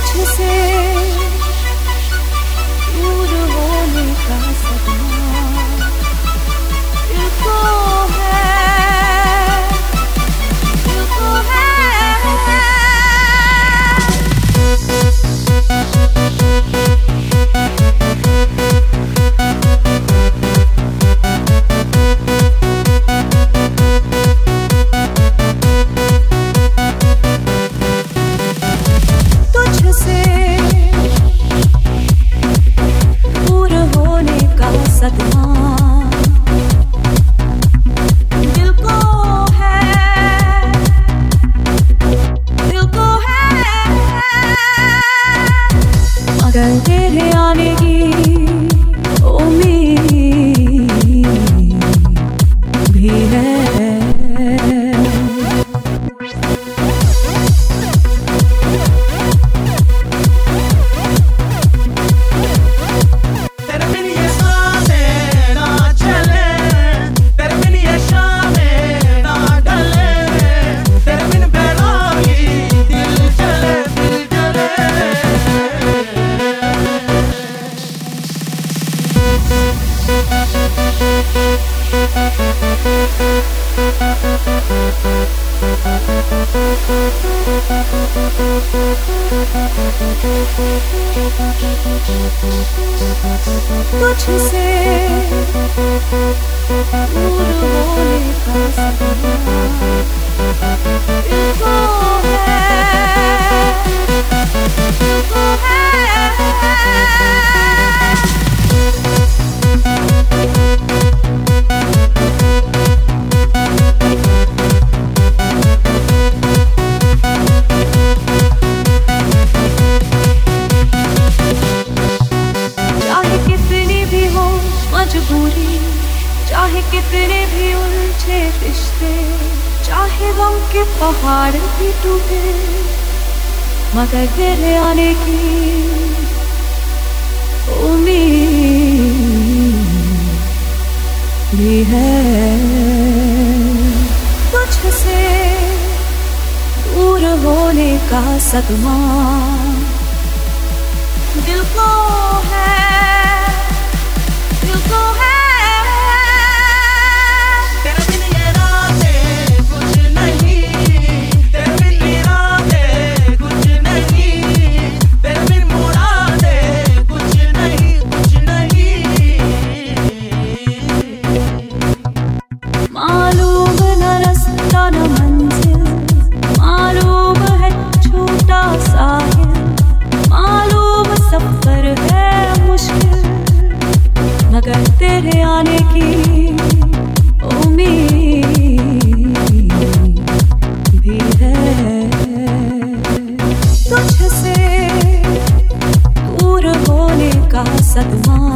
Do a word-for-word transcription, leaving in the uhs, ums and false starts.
तुझसे दूर होने का सदमा दिल को है, दिल को है। तुझसे दूर होने का सदमा दिल को है, दिल को है। मगर तेरे आने की उम्मीद भी है। तुझसे दूर होने का सदमा दिल को है, दिल को है। मजबूरी चाहे कितने भी उलझे रिश्ते, चाहे गम के पहाड़ भी टूटे, मगर तेरे आने की उम्मीद भी है। तुझसे दूर होने का सदमा दिल को है, दिल को है। तेरे बिन ये रातें कुछ नहीं, तेरे बिन ये रातें कुछ नहीं, तेरे बिन मुरादें कुछ नहीं, कुछ नहीं। मालूम न रास्ता न मंजिल, मालूम है छोटा साहिल, मालूम सफर है मुश्किल, मगर तेरे आने की उम्मीद भी है। तुझसे दूर होने का सदमा